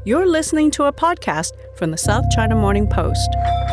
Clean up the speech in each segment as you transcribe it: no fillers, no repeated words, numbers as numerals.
You're listening to a podcast from the South China Morning Post.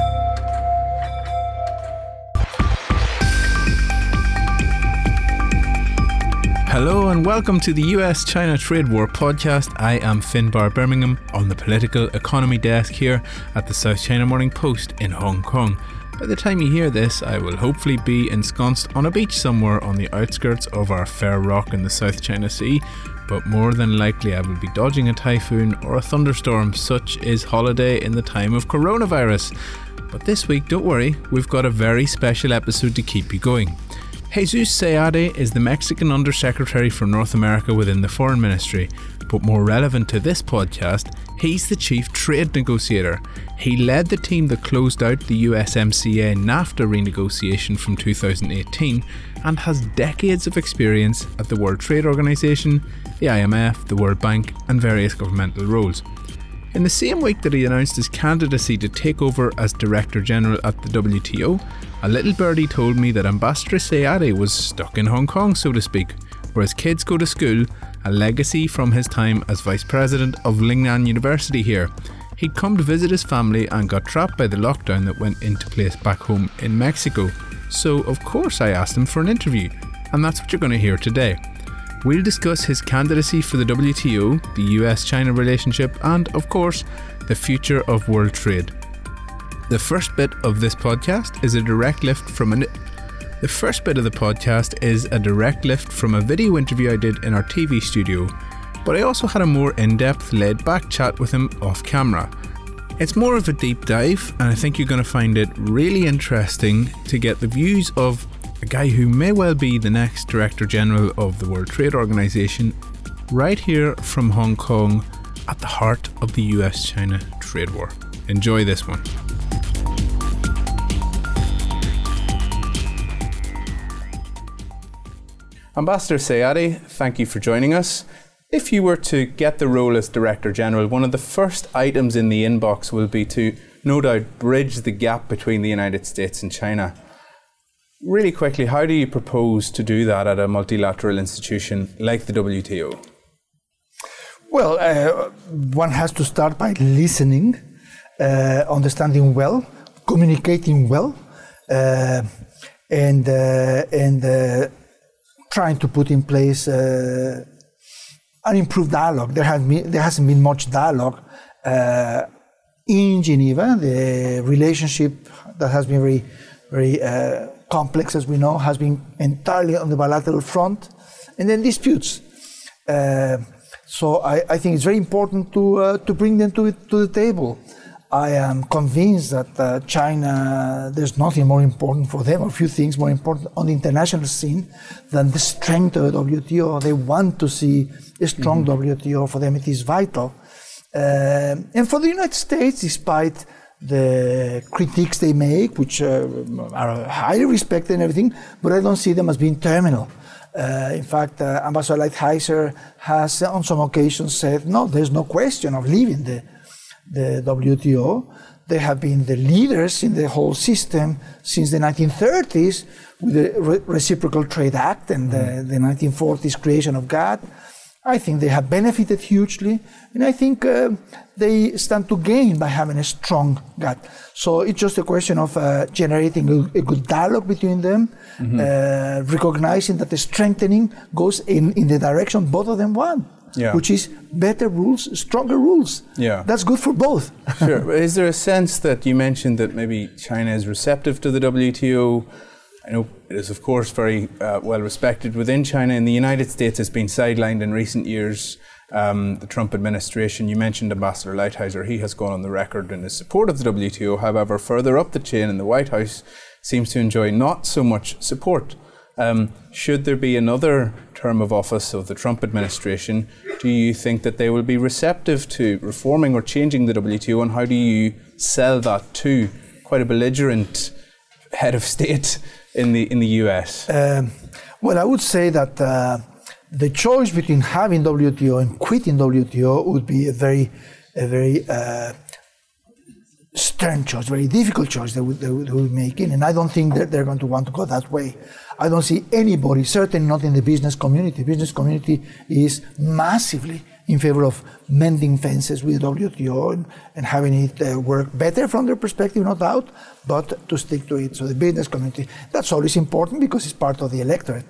Hello and welcome to the US-China Trade War podcast. I am Finbar Birmingham on the political economy desk here at the South China Morning Post in Hong Kong. By the time you hear this, I will hopefully be ensconced on a beach somewhere on the outskirts of our fair rock in the South China Sea, but more than likely I will be dodging a typhoon or a thunderstorm. Such is holiday in the time of coronavirus. But this week, don't worry, we've got a very special episode to keep you going. Jesus Seade is the Mexican Undersecretary for North America within the Foreign Ministry, but more relevant to this podcast, he's the Chief Trade Negotiator. He led the team that closed out the USMCA NAFTA renegotiation from 2018 and has decades of experience at the World Trade Organization, the IMF, the World Bank and various governmental roles. In the same week that he announced his candidacy to take over as Director General at the WTO, a little birdie told me that Ambassador Seade was stuck in Hong Kong, so to speak, where his kids go to school, a legacy from his time as Vice President of Lingnan University here. He'd come to visit his family and got trapped by the lockdown that went into place back home in Mexico. So, of course, I asked him for an interview, and that's what you're going to hear today. We'll discuss his candidacy for the WTO, the US-China relationship, and, of course, the future of world trade. The first bit of this podcast is a direct lift from a video interview I did in our TV studio, but I also had a more in-depth, laid-back chat with him off camera. It's more of a deep dive, and I think you're going to find it really interesting to get the views of a guy who may well be the next Director General of the World Trade Organization, right here from Hong Kong at the heart of the US-China trade war. Enjoy this one. Ambassador Seade, thank you for joining us. If you were to get the role as Director General, one of the first items in the inbox will be to, no doubt, bridge the gap between the United States and China. Really quickly, how do you propose to do that at a multilateral institution like the WTO? Well, one has to start by listening, understanding well, communicating well, and trying to put in place an improved dialogue. There hasn't been much dialogue in Geneva. The relationship that has been very complex, as we know, has been entirely on the bilateral front, and then disputes. So I think it's very important to bring them to the table. I am convinced that China, there's nothing more important for them, or a few things more important on the international scene than the strength of the WTO. They want to see a strong WTO. For them it is vital. And for the United States, despite the critiques they make, which are highly respected and everything, but I don't see them as being terminal. In fact, Ambassador Lighthizer has on some occasions said, no, there's no question of leaving the WTO. They have been the leaders in the whole system since the 1930s with the Reciprocal Trade Act and the 1940s creation of GATT. I think they have benefited hugely, and I think they stand to gain by having a strong GATT. So it's just a question of generating a good dialogue between them, recognizing that the strengthening goes in the direction both of them want, which is better rules, stronger rules. Yeah. That's good for both. Sure. Is there a sense that you mentioned that maybe China is receptive to the WTO? I know it is, of course, very well respected within China. In the United States, it's been sidelined in recent years. The Trump administration, you mentioned Ambassador Lighthizer, he has gone on the record in his support of the WTO. However, further up the chain in the White House seems to enjoy not so much support. Should there be another term of office of the Trump administration, do you think that they will be receptive to reforming or changing the WTO, and how do you sell that to quite a belligerent head of state in the US? Well, I would say that the choice between having WTO and quitting WTO would be a very stern choice, very difficult choice they would be making, and I don't think that they're going to want to go that way. I don't see anybody, certainly not in the business community. Business community is massively in favor of mending fences with WTO and having it work better from their perspective, no doubt, but to stick to it. So the business community, that's always important because it's part of the electorate.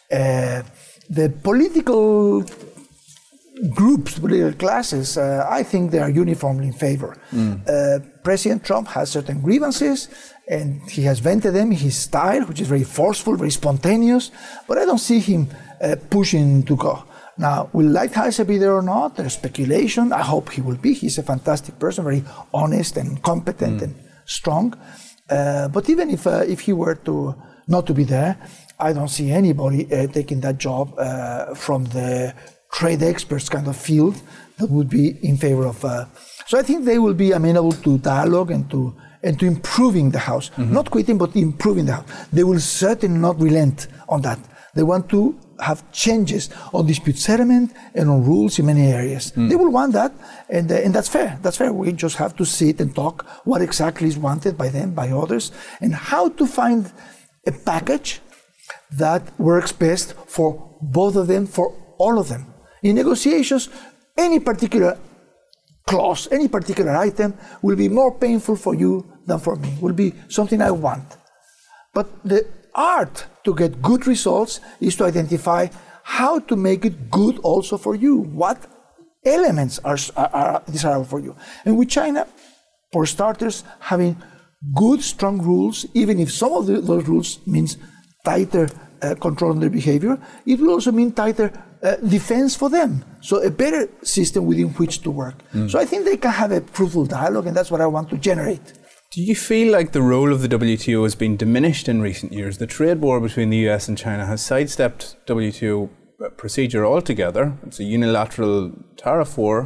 The political groups, political classes, I think they are uniformly in favor. President Trump has certain grievances, and he has vented them in his style, which is very forceful, very spontaneous, but I don't see him pushing to go. Now, will Lighthizer be there or not? There's speculation. I hope he will be. He's a fantastic person, very honest and competent and strong. But even if he were to not to be there, I don't see anybody taking that job from the trade experts kind of field that would be in favor of. So I think they will be amenable to dialogue and to improving the House. Not quitting, but improving the House. They will certainly not relent on that. They want to have changes on dispute settlement and on rules in many areas. They will want that, and that's fair. That's fair. We just have to sit and talk what exactly is wanted by them, by others, and how to find a package that works best for both of them, for all of them. In negotiations, any particular clause, any particular item will be more painful for you than for me, will be something I want. But the art to get good results is to identify how to make it good also for you. What elements are desirable for you? And with China, for starters, having good, strong rules, even if some of those rules means tighter control on their behavior, it will also mean tighter defense for them. So a better system within which to work. So I think they can have a fruitful dialogue, and that's what I want to generate. Do you feel like the role of the WTO has been diminished in recent years? The trade war between the US and China has sidestepped WTO procedure altogether. It's a unilateral tariff war.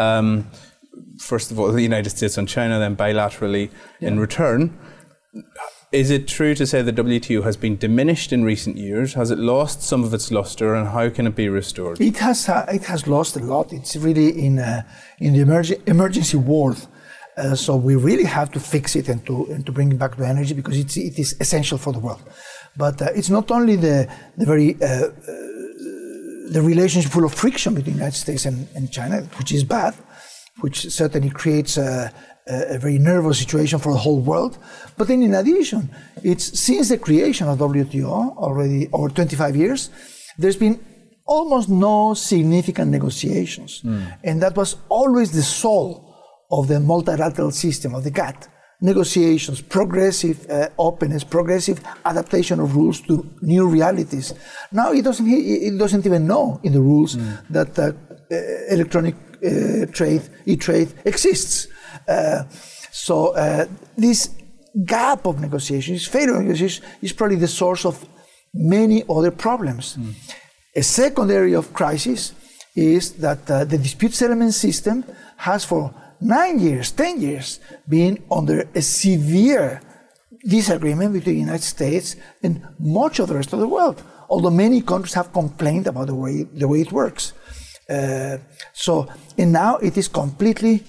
First of all, the United States on China, then bilaterally in return. Is it true to say the WTO has been diminished in recent years? Has it lost some of its luster, and how can it be restored? It has lost a lot. It's really in the emergency world. So we really have to fix it and to bring it back to energy, because it is essential for the world. But it's not only the relationship full of friction between the United States and China, which is bad, which certainly creates a very nervous situation for the whole world. But then in addition, it's since the creation of WTO already over 25 years, there's been almost no significant negotiations. And that was always the soul of the multilateral system, of the GATT. Negotiations, progressive openness, progressive adaptation of rules to new realities. Now it doesn't even know in the rules that electronic trade, e-trade exists. So this gap of negotiations, failure of negotiations, is probably the source of many other problems. A second area of crisis is that the dispute settlement system has for 9 years, 10 years, been under a severe disagreement between the United States and much of the rest of the world, although many countries have complained about the way it works. And now it is completely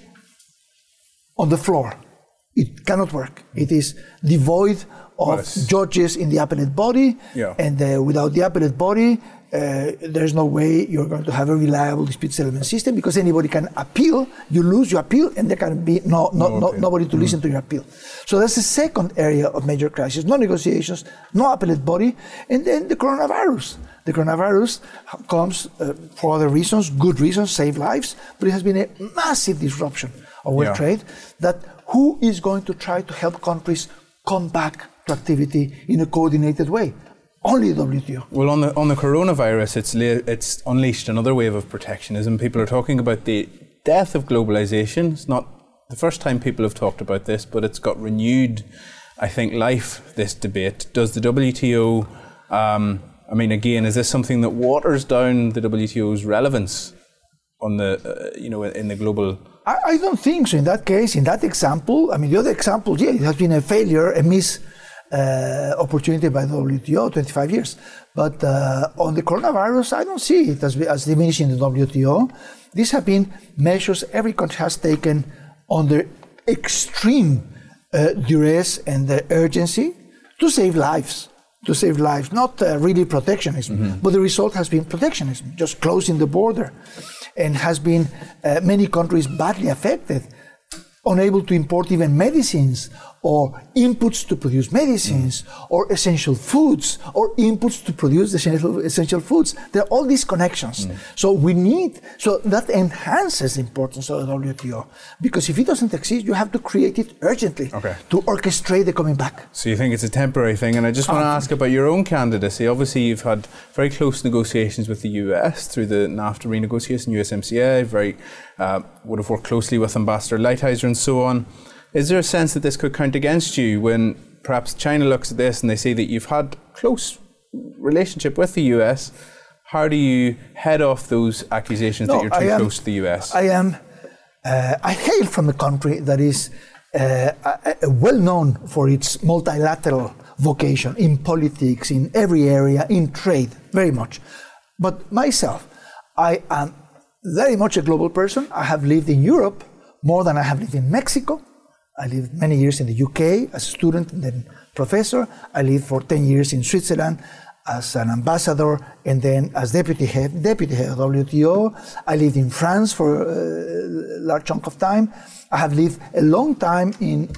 on the floor. It cannot work. It is devoid of judges in the appellate body, and without the appellate body, there's no way you're going to have a reliable dispute settlement system, because anybody can appeal. You lose your appeal, and there can be nobody to listen to your appeal. So that's the second area of major crisis: no negotiations, no appellate body, and then the coronavirus. The coronavirus comes for other reasons, good reasons, save lives, but it has been a massive disruption of world trade. That who is going to try to help countries come back to activity in a coordinated way? Only the WTO. Well, on the coronavirus, it's unleashed another wave of protectionism. People are talking about the death of globalization. It's not the first time people have talked about this, but it's got renewed, I think, life, this debate. Does the WTO, again, is this something that waters down the WTO's relevance on the, in the global? I don't think so. In that case, in that example, the other example, it has been a failure, a miss opportunity by the WTO, 25 years. But on the coronavirus, I don't see it as diminishing the WTO. These have been measures every country has taken under extreme duress and urgency to save lives, to save lives, not really protectionism, but the result has been protectionism, just closing the border, and has been many countries badly affected, unable to import even medicines or inputs to produce medicines or essential foods or inputs to produce essential foods. There are all these connections. So that enhances the importance of the WTO, because if it doesn't exist, you have to create it urgently to orchestrate the coming back. So you think it's a temporary thing, and I just want to ask about your own candidacy. Obviously, you've had very close negotiations with the US through the NAFTA renegotiation, USMCA, would have worked closely with Ambassador Lighthizer and so on. Is there a sense that this could count against you when perhaps China looks at this and they see that you've had close relationship with the US? How do you head off those accusations that you're too close to the US? I hail from a country that is well known for its multilateral vocation in politics, in every area, in trade, very much. But myself, I am very much a global person. I have lived in Europe more than I have lived in Mexico. I lived many years in the UK as a student and then professor. I lived for 10 years in Switzerland as an ambassador and then as deputy head of WTO. I lived in France for a large chunk of time. I have lived a long time in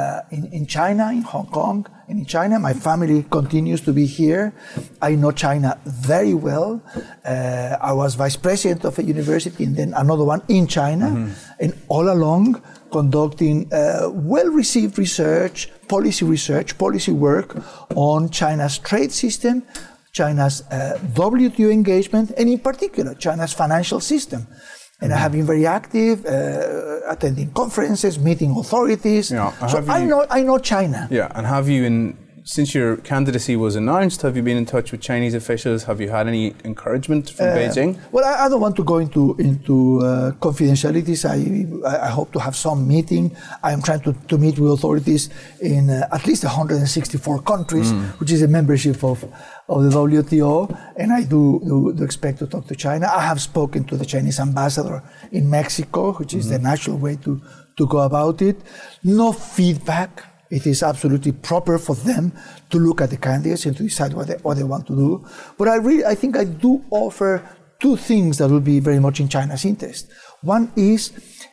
China, in Hong Kong, and in China. My family continues to be here. I know China very well. I was vice president of a university and then another one in China. And all along, conducting well-received research, policy work on China's trade system, China's WTO engagement, and in particular, China's financial system. And I have been very active, attending conferences, meeting authorities. Yeah, I know China. Yeah, and have you, since your candidacy was announced, have you been in touch with Chinese officials? Have you had any encourage?ment from Beijing? Well, I don't want to go into confidentialities. I hope to have some meeting. I am trying to meet with authorities in at least 164 countries, which is a membership of the WTO, and I do expect to talk to China. I have spoken to the Chinese ambassador in Mexico, which is the natural way to go about it. No feedback. It is absolutely proper for them to look at the candidates and to decide what they want to do. But I think I do offer two things that will be very much in China's interest. One is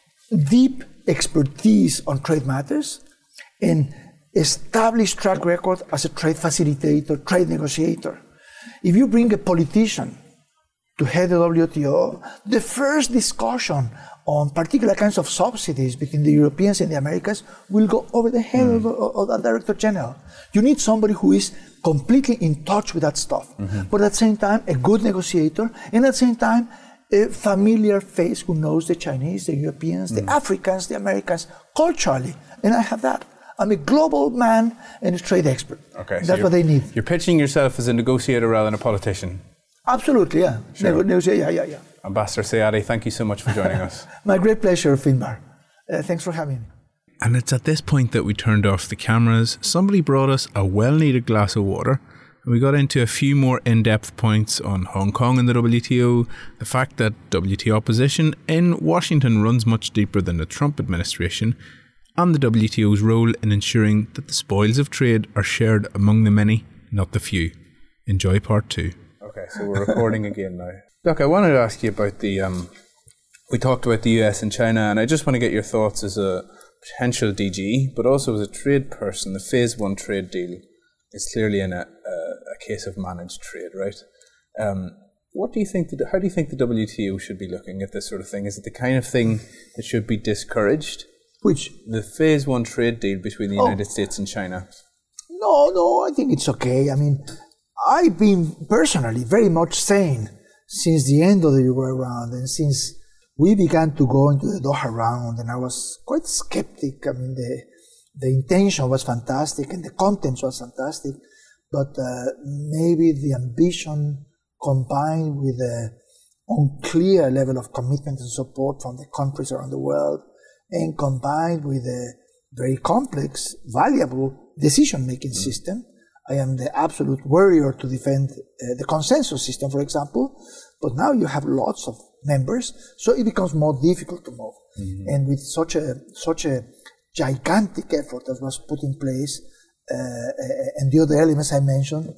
deep expertise on trade matters and established track record as a trade facilitator, trade negotiator. If you bring a politician to head the WTO, the first discussion on particular kinds of subsidies between the Europeans and the Americans will go over the head of the Director General. You need somebody who is completely in touch with that stuff, but at the same time, a good negotiator, and at the same time, a familiar face who knows the Chinese, the Europeans, the Africans, the Americans, culturally. And I have that. I'm a global man and a trade expert. Okay, that's what they need. You're pitching yourself as a negotiator rather than a politician. Absolutely, yeah. Sure. Yeah. Ambassador Sayadi, thank you so much for joining us. My great pleasure, Finbar. Thanks for having me. And it's at this point that we turned off the cameras. Somebody brought us a well-needed glass of water. And we got into a few more in-depth points on Hong Kong and the WTO, the fact that WTO opposition in Washington runs much deeper than the Trump administration, and the WTO's role in ensuring that the spoils of trade are shared among the many, not the few. Enjoy part 2. Okay, so we're recording again now. Look, I wanted to ask you about we talked about the US and China, and I just want to get your thoughts as a potential DG, but also as a trade person. The Phase 1 trade deal is clearly in a case of managed trade, right? What do you think? How do you think the WTO should be looking at this sort of thing? Is it the kind of thing that should be discouraged? Which? The Phase 1 trade deal between the United States and China. No, I think it's okay. I mean, I've been personally very much saying since the end of the Uruguay round and since we began to go into the Doha round, and I was quite skeptic. I mean, the intention was fantastic and the content was fantastic, but maybe the ambition combined with the unclear level of commitment and support from the countries around the world, and combined with a very complex, valuable decision-making system. I am the absolute warrior to defend the consensus system, for example, but now you have lots of members, so it becomes more difficult to move. And with such a gigantic effort that was put in place and the other elements I mentioned,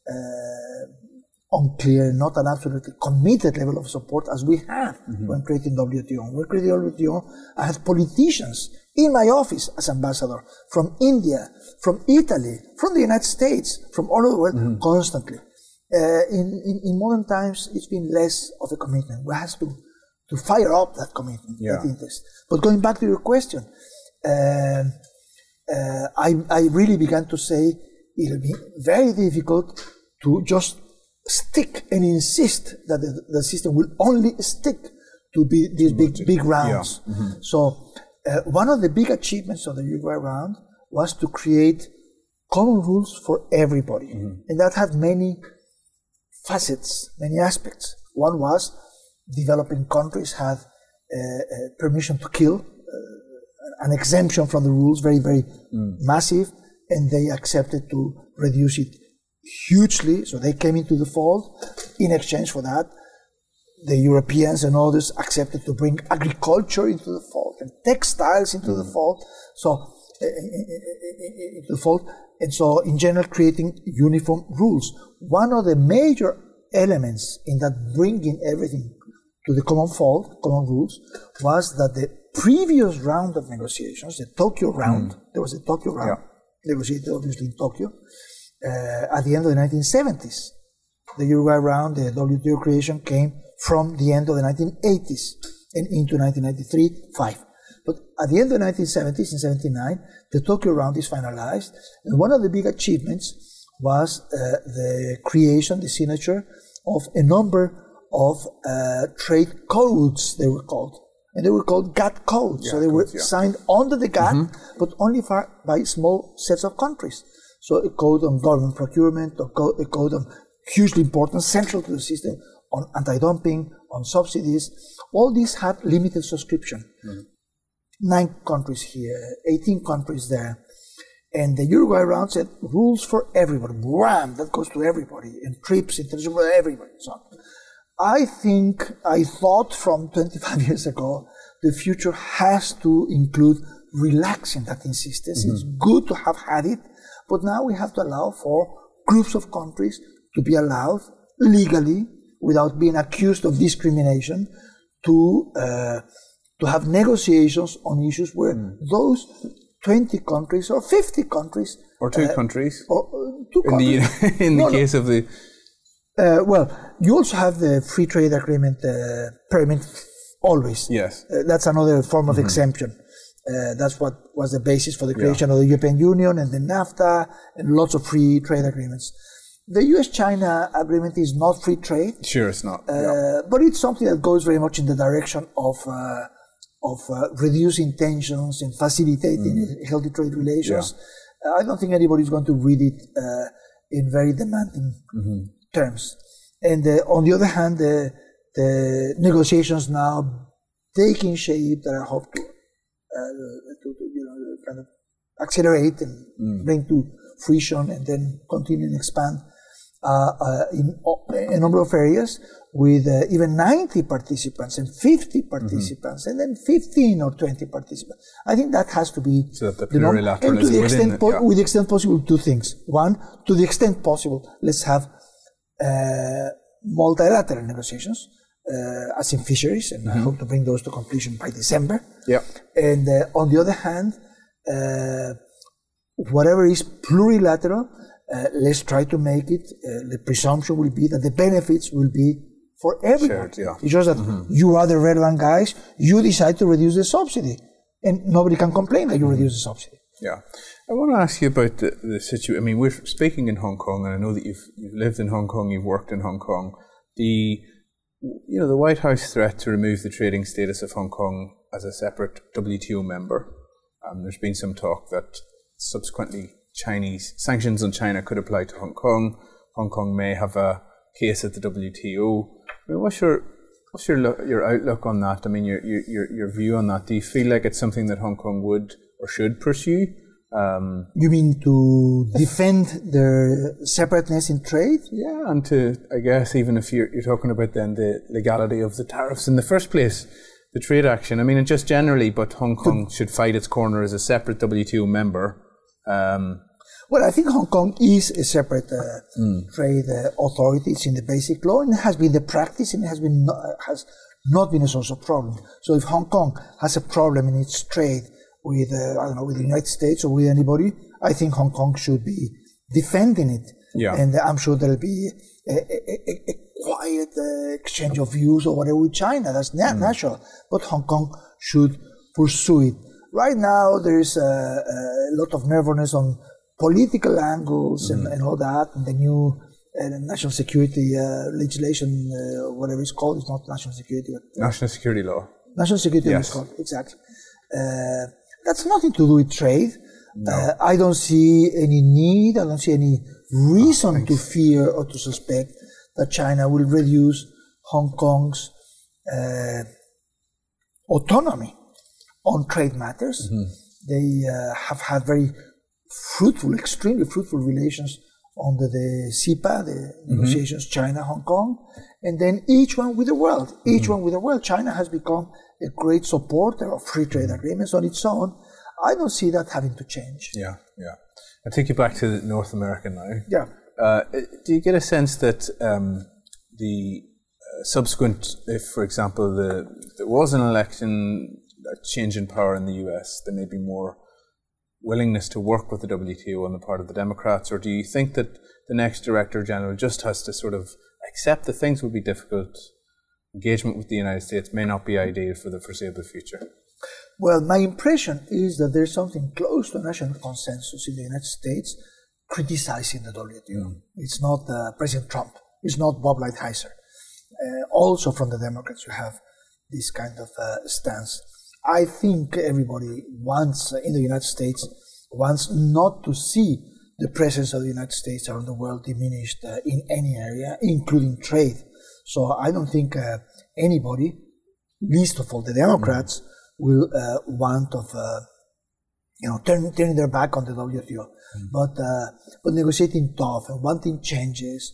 unclear, not an absolutely committed level of support as we had when creating WTO. When creating WTO, I had politicians in my office as ambassador from India, from Italy, from the United States, from all over the world, constantly. In modern times, it's been less of a commitment. We have to fire up that commitment, that interest. But going back to your question, I really began to say it'll be very difficult to just stick and insist that the system will only stick to these big rounds. So one of the big achievements of the Uruguay round was to create common rules for everybody. And that had many facets, many aspects. One was developing countries had permission to kill, an exemption from the rules, very, very massive, and they accepted to reduce it hugely, so they came into the fold. In exchange for that, the Europeans and others accepted to bring agriculture into the fold and textiles into the fold. So, into the fold, and so in general, creating uniform rules. One of the major elements in that bringing everything to the common fold, common rules, was that the previous round of negotiations, the Tokyo round, there was a Tokyo round, negotiated obviously in Tokyo, at the end of the 1970s. The Uruguay round, the WTO creation, came from the end of the 1980s and into 1993-5. But at the end of the 1970s, in 79, the Tokyo round is finalized. And one of the big achievements was the creation, the signature of a number of trade codes, they were called. And they were called GATT codes. So they were signed under the GATT, but only by small sets of countries. So a code on government procurement, a code on hugely important, central to the system, on anti-dumping, on subsidies. All these had limited subscription. 9 countries here, 18 countries there. And the Uruguay round said rules for everybody. Wham! That goes to everybody. And trips, international for everybody. So I thought from 25 years ago, the future has to include relaxing that insistence. It's good to have had it, but now we have to allow for groups of countries to be allowed legally, without being accused of discrimination, to have negotiations on issues where those 20 countries or 50 countries... Or 2 countries. Or 2 countries. In the case of the... well, you also have the free trade agreement permit always. Yes. That's another form of exemption. That's what was the basis for the creation of the European Union and the NAFTA and lots of free trade agreements. The US-China agreement is not free trade. Sure, it's not. But it's something that goes very much in the direction of reducing tensions and facilitating healthy trade relations. I don't think anybody's going to read it in very demanding terms. And on the other hand, the negotiations now taking shape that I hope to kind of accelerate and bring to fruition and then continue and expand in a number of areas with even 90 participants and 50 participants and then 15 or 20 participants. I think that has to be, so that the plurilateralism and to the extent with the extent possible, 2 things. One, to the extent possible, let's have multilateral negotiations, as in fisheries, and I hope to bring those to completion by December. And on the other hand, whatever is plurilateral, let's try to make it, the presumption will be that the benefits will be for everyone. It's just that you are the relevant guys, you decide to reduce the subsidy, and nobody can complain that you reduce the subsidy. I want to ask you about the situation. I mean, we're speaking in Hong Kong, and I know that you've lived in Hong Kong, you've worked in Hong Kong. The White House threat to remove the trading status of Hong Kong as a separate WTO member. There's been some talk that subsequently Chinese sanctions on China could apply to Hong Kong. Hong Kong may have a case at the WTO. I mean, what's your outlook on that? I mean, your view on that. Do you feel like it's something that Hong Kong would or should pursue? You mean to defend their separateness in trade? Yeah, and to, I guess, even if you're talking about then the legality of the tariffs in the first place, the trade action. I mean, and just generally, but Hong Kong should fight its corner as a separate WTO member. Well, I think Hong Kong is a separate trade authority. It's in the basic law, and it has been the practice, and it has not been a source of problem. So if Hong Kong has a problem in its trade with, with the United States or with anybody, I think Hong Kong should be defending it. Yeah. And I'm sure there'll be a quiet exchange of views or whatever with China. That's natural. But Hong Kong should pursue it. Right now, there's a lot of nervousness on political angles and all that, and the new national security legislation, whatever it's called. It's not national security. But, National security law. National security law is called, exactly. That's nothing to do with trade. No. I don't see any need, I don't see any reason to fear or to suspect that China will reduce Hong Kong's autonomy on trade matters. They have had very fruitful, extremely fruitful relations under the CEPA, the negotiations China-Hong Kong, and then each one with the world. Each one with the world. China has become a great supporter of free trade agreements on its own. I don't see that having to change. Yeah. I'll take you back to North America now. Yeah. Do you get a sense that the subsequent, if, for example, there was an election, a change in power in the US, there may be more willingness to work with the WTO on the part of the Democrats, or do you think that the next Director General just has to sort of accept that things will be difficult, engagement with the United States may not be ideal for the foreseeable future? Well, my impression is that there's something close to national consensus in the United States criticizing the WTO. It's not President Trump. It's not Bob Lighthizer. Also from the Democrats, you have this kind of stance. I think everybody wants, in the United States, wants not to see the presence of the United States around the world diminished in any area, including trade. So I don't think anybody, least of all the Democrats, will want of turning their back on the WTO. But negotiating tough and wanting changes,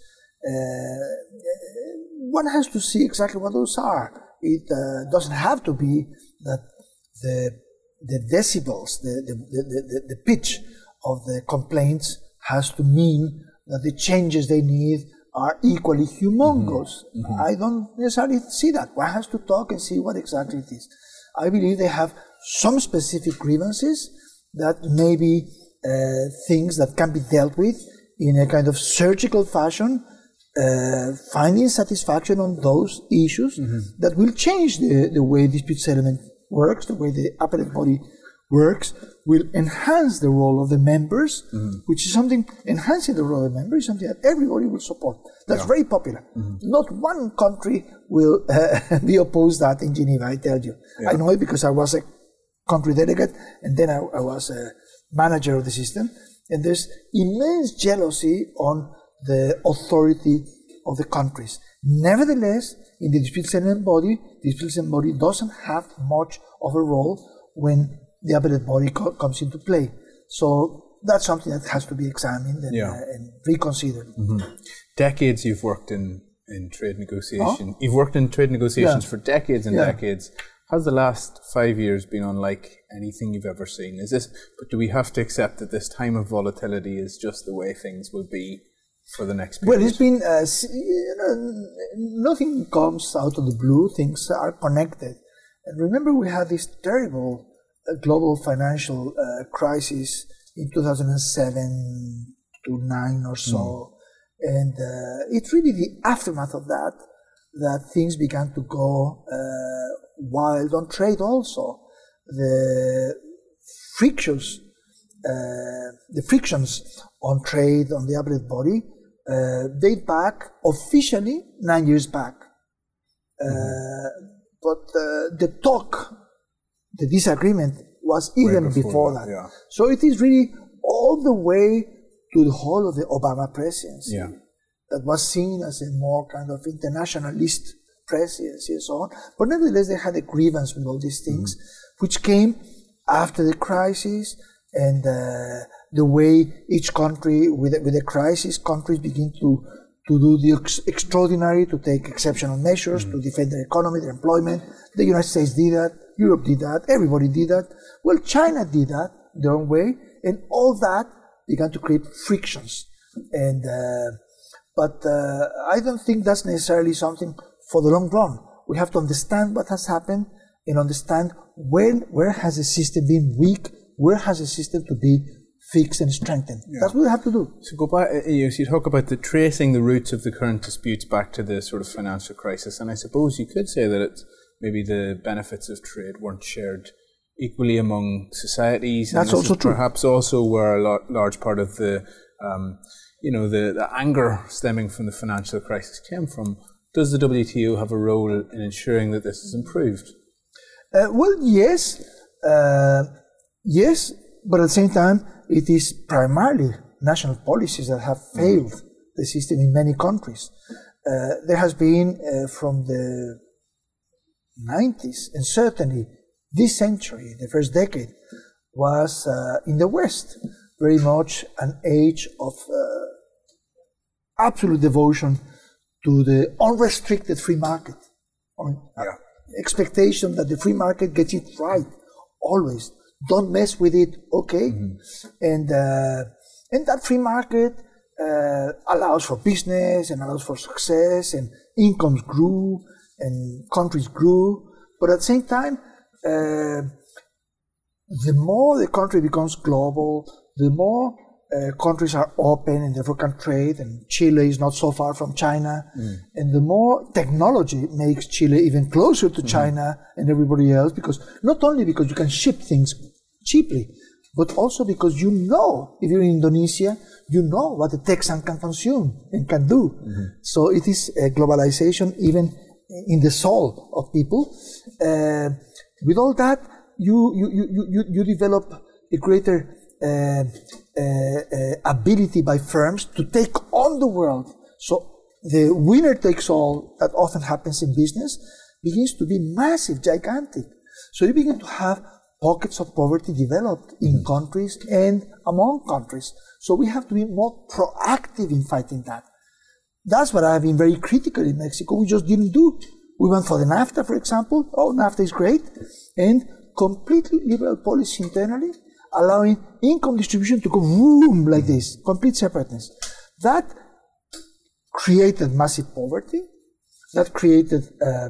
one has to see exactly what those are. It doesn't have to be that the decibels, the pitch of the complaints has to mean that the changes they need are equally humongous. I don't necessarily see that. One has to talk and see what exactly it is. I believe they have some specific grievances that may be things that can be dealt with in a kind of surgical fashion, finding satisfaction on those issues that will change the way dispute settlement works, the way the appellate body works, will enhance the role of the members, which is something, enhancing the role of the members is something that everybody will support. That's very popular. Not one country will be opposed that in Geneva, I tell you. I know it because I was a country delegate, and then I was a manager of the system, and there's immense jealousy on the authority of the countries. Nevertheless, in the dispute settlement body doesn't have much of a role when the appellate body comes into play. So that's something that has to be examined and reconsidered. Decades you've worked in trade negotiation. You've worked in trade negotiations for decades and decades. Has the last 5 years been unlike anything you've ever seen? But do we have to accept that this time of volatility is just the way things will be for the next period? Well, it's been, nothing comes out of the blue. Things are connected. And remember, we had this terrible global financial crisis in 2007 to 9 or so. And it's really the aftermath of that things began to go wild on trade also. The frictions on trade on the appellate body date back officially 9 years back. But the disagreement was even before that. So it is really all the way to the whole of the Obama presidency that was seen as a more kind of internationalist presidency and so on. But nevertheless, they had a grievance with all these things, which came after the crisis, and the way each country, with a crisis, countries begin to do the extraordinary, to take exceptional measures, to defend their economy, their employment. The United States did that, Europe did that, everybody did that. Well, China did that their own way, and all that began to create frictions. And but I don't think that's necessarily something for the long run. We have to understand what has happened and understand where has the system been weak, where has the system to be fixed and strengthened. Yeah. That's what we have to do. So go back, you talk about tracing the roots of the current disputes back to the sort of financial crisis, and I suppose you could say that it's maybe the benefits of trade weren't shared equally among societies. That's also true. Perhaps also where a large part of the the anger stemming from the financial crisis came from. Does the WTO have a role in ensuring that this is improved? Well, yes, but at the same time, it is primarily national policies that have failed the system in many countries. There has been, from the 90s, and certainly this century, the first decade, was in the West very much an age of absolute devotion to the unrestricted free market. Expectation that the free market gets it right, always. Don't mess with it, okay? And that free market allows for business and allows for success, and incomes grew and countries grew. But at the same time, the more the country becomes global, the more countries are open and therefore can trade, and Chile is not so far from China, and the more technology makes Chile even closer to China and everybody else, because not only because you can ship things cheaply, but also because if you're in Indonesia, you know what a Texan can consume and can do. So it is a globalization even in the soul of people. With all that, you develop a greater ability by firms to take on the world. So the winner takes all that often happens in business begins to be massive, gigantic. So you begin to have pockets of poverty developed in countries and among countries. So we have to be more proactive in fighting that. That's what I've been very critical in Mexico. We just didn't do. We went for the NAFTA, for example. Oh, NAFTA is great. And completely liberal policy internally, allowing income distribution to go boom like this, complete separateness. That created massive poverty. That created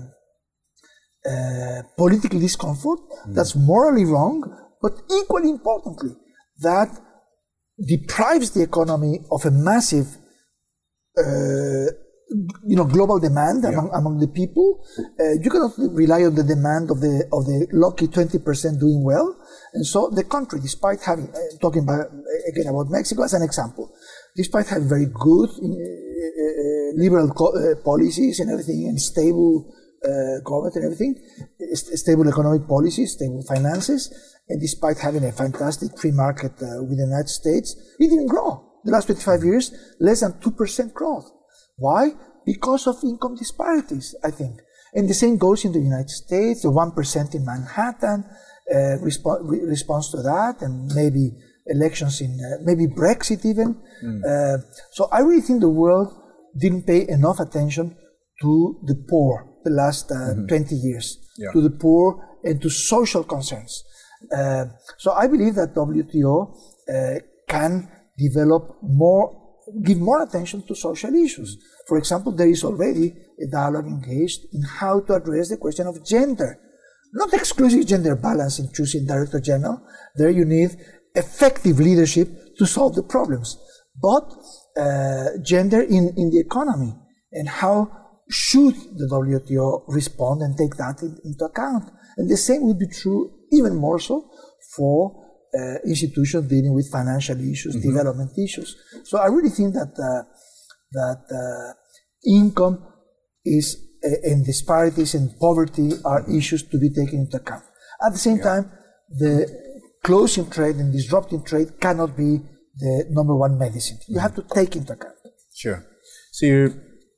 political discomfort. That's morally wrong, but equally importantly, that deprives the economy of a massive global demand among the people. You cannot rely on the demand of the lucky 20% doing well. And so the country, despite having, talking about Mexico as an example, despite having very good liberal policies and everything, and stable government and everything, stable economic policies, stable finances, and despite having a fantastic free market with the United States, it didn't grow. The last 25 years, less than 2% growth. Why? Because of income disparities, I think. And the same goes in the United States, the 1% in Manhattan, response to that, and maybe elections in, maybe Brexit even. So I really think the world didn't pay enough attention to the poor the last 20 years, to the poor and to social concerns. So I believe that WTO can develop give more attention to social issues. For example, there is already a dialogue engaged in how to address the question of gender. Not exclusive gender balance in choosing Director General. There you need effective leadership to solve the problems. But gender in the economy, and how should the WTO respond and take that into account. And the same would be true, even more so, for institutions dealing with financial issues, development issues. So I really think that income is and disparities and poverty are issues to be taken into account. At the same time, the closing trade and disrupting trade cannot be the number one medicine. You have to take into account. Sure. So you're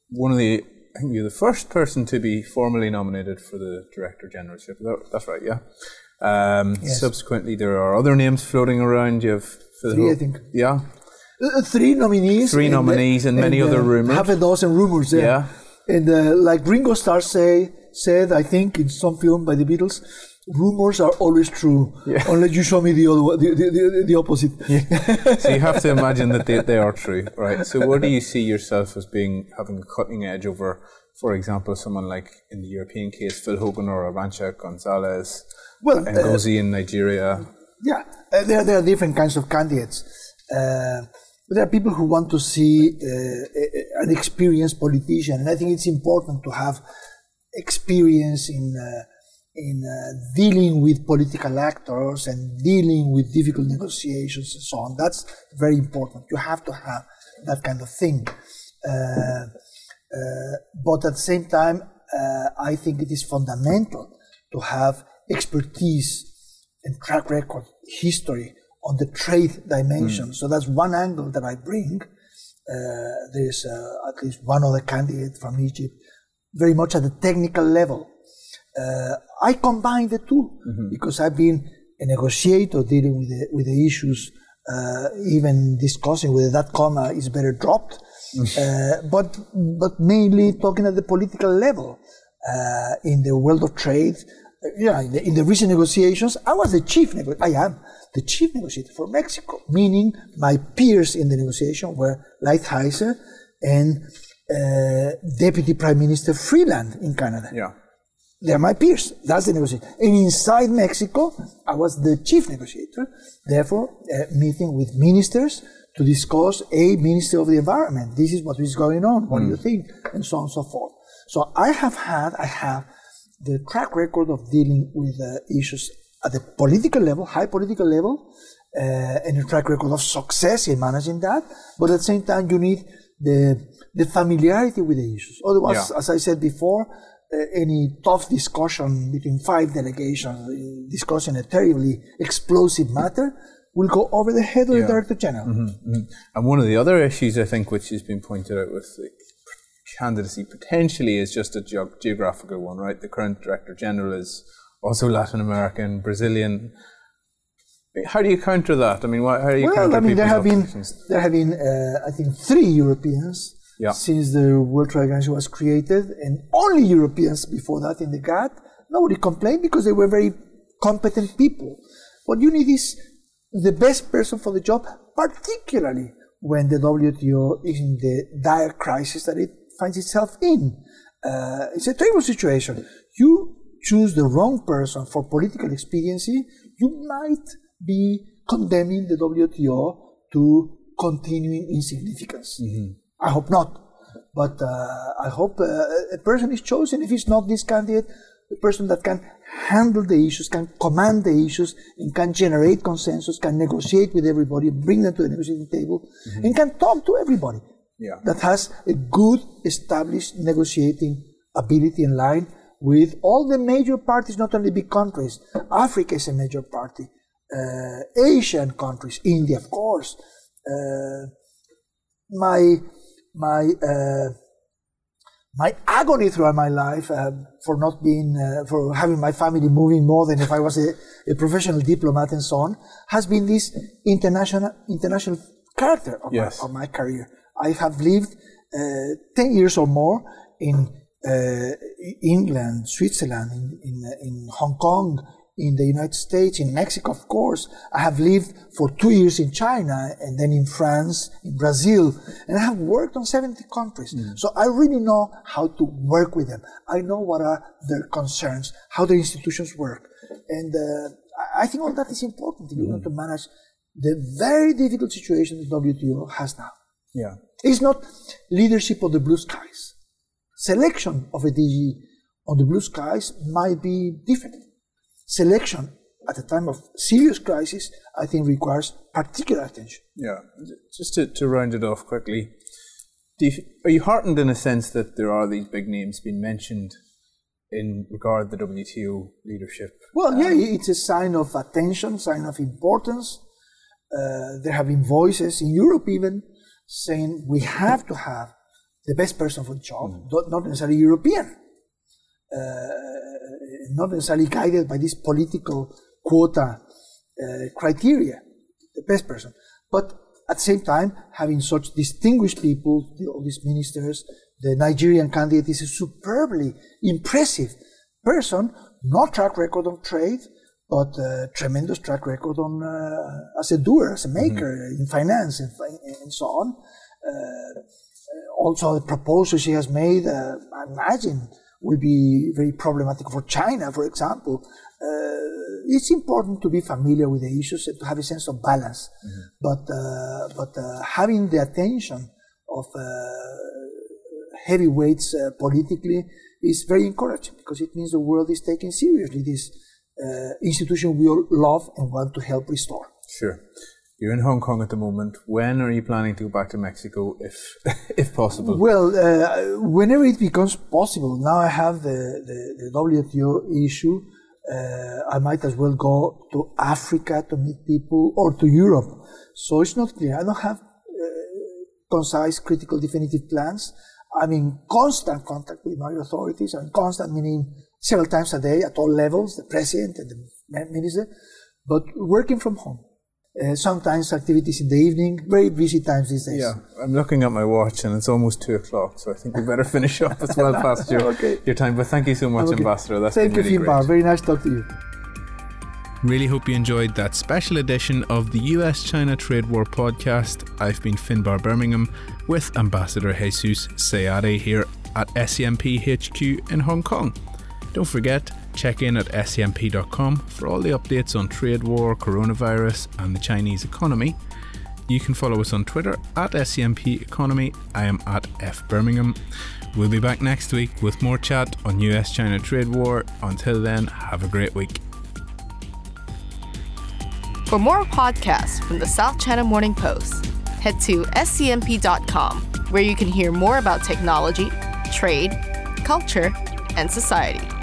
I think you're the first person to be formally nominated for the Director Generalship. That's right, yeah? Yes. Subsequently, there are other names floating around. You have three, I think. Yeah. 3 nominees. And many other rumours. Half a dozen rumours. Yeah. And like Ringo Starr said, I think in some film by the Beatles, rumors are always true, unless you show me the opposite. Yeah. So you have to imagine that they are true, right? So where do you see yourself as having a cutting edge over, for example, someone like in the European case, Phil Hogan or Arantxa Gonzalez, Ngozi in Nigeria? Yeah, there are different kinds of candidates. There are people who want to see an experienced politician, and I think it's important to have experience in dealing with political actors and dealing with difficult negotiations and so on. That's very important. You have to have that kind of thing. But at the same time, I think it is fundamental to have expertise and track record, history on the trade dimension. So that's one angle that I bring. There's at least one other candidate from Egypt, very much at the technical level. I combine the two because I've been a negotiator dealing with the issues, even discussing whether that comma is better dropped, but mainly talking at the political level. In the world of trade, in the recent negotiations, I am the chief negotiator for Mexico, meaning my peers in the negotiation were Lighthizer and Deputy Prime Minister Freeland in Canada. Yeah. They're my peers. That's the negotiation. And inside Mexico, I was the chief negotiator, therefore meeting with ministers to discuss a Minister of the Environment. This is what is going on. What do you think? And so on and so forth. So I have the track record of dealing with issues at the political level, high political level, and a track record of success in managing that. But at the same time, you need the familiarity with the issues. Otherwise, as I said before, any tough discussion between 5 delegations discussing a terribly explosive matter will go over the head of the Director General. And one of the other issues, I think, which has been pointed out with the candidacy potentially is just a geographical one, right? The current Director General is also Latin American, Brazilian. How do you counter that? I mean, how do you counter people's objections? There have been, I think, 3 Europeans since the World Trade Organization was created, and only Europeans before that in the GATT. Nobody complained because they were very competent people. What you need is the best person for the job, particularly when the WTO is in the dire crisis that it finds itself in. It's a terrible situation. You choose the wrong person for political expediency, you might be condemning the WTO to continuing insignificance. I hope not. But I hope a person is chosen. If it's not this candidate, a person that can handle the issues, can command the issues, and can generate consensus, can negotiate with everybody, bring them to the negotiating table, and can talk to everybody. That has a good established negotiating ability in line with all the major parties, not only big countries. Africa is a major party. Asian countries, India, of course. My agony throughout my life for having my family moving more than if I was a professional diplomat and so on, has been this international character of my career. I have lived 10 years or more in England, Switzerland, in Hong Kong, in the United States, in Mexico, of course. I have lived for 2 years in China, and then in France, in Brazil, and I have worked on 70 countries. So I really know how to work with them. I know what are their concerns, how the institutions work. And I think all that is important if you want to manage the very difficult situation the WTO has now. It's not leadership of the blue skies. Selection of a DG on the blue skies might be different. Selection at a time of serious crisis, I think, requires particular attention. Just to round it off quickly, are you heartened in a sense that there are these big names being mentioned in regard to the WTO leadership? Well, it's a sign of attention, sign of importance. There have been voices in Europe even saying we have to have the best person for the job, not necessarily European. Not necessarily guided by this political quota criteria, the best person. But at the same time, having such distinguished people, all these ministers, The Nigerian candidate is a superbly impressive person, no track record on trade, but tremendous track record on as a doer, as a maker in finance and so on. Also, the proposals she has made, I imagine, will be very problematic for China, for example. It's important to be familiar with the issues and to have a sense of balance. But having the attention of heavyweights politically is very encouraging, because it means the world is taking seriously this institution we all love and want to help restore. Sure. You're in Hong Kong at the moment. When are you planning to go back to Mexico, if possible? Well, whenever it becomes possible. Now I have the WTO issue. I might as well go to Africa to meet people, or to Europe. So it's not clear. I don't have concise, critical, definitive plans. I'm in constant contact with my authorities. I'm in constant, meaning several times a day at all levels, the president and the minister, but working from home. Sometimes activities in the evening, very busy times these days. Yeah, I'm looking at my watch and it's almost 2:00, so I think we better finish up. It's well past your time, but thank you so much, Ambassador. That's Thank been you, really Finbar. great. Very nice to talk to you. Really hope you enjoyed that special edition of the US-China Trade War podcast. I've been Finbar Birmingham with Ambassador Jesus Seade here at SCMP HQ in Hong Kong. Don't forget, check in at scmp.com for all the updates on trade war, coronavirus and the Chinese economy. You can follow us on Twitter at SCMP Economy. I am at FBirmingham. We'll be back next week with more chat on US-China Trade War. Until then, have a great week. For more podcasts from the South China Morning Post, head to scmp.com, where you can hear more about technology, trade, culture, and society.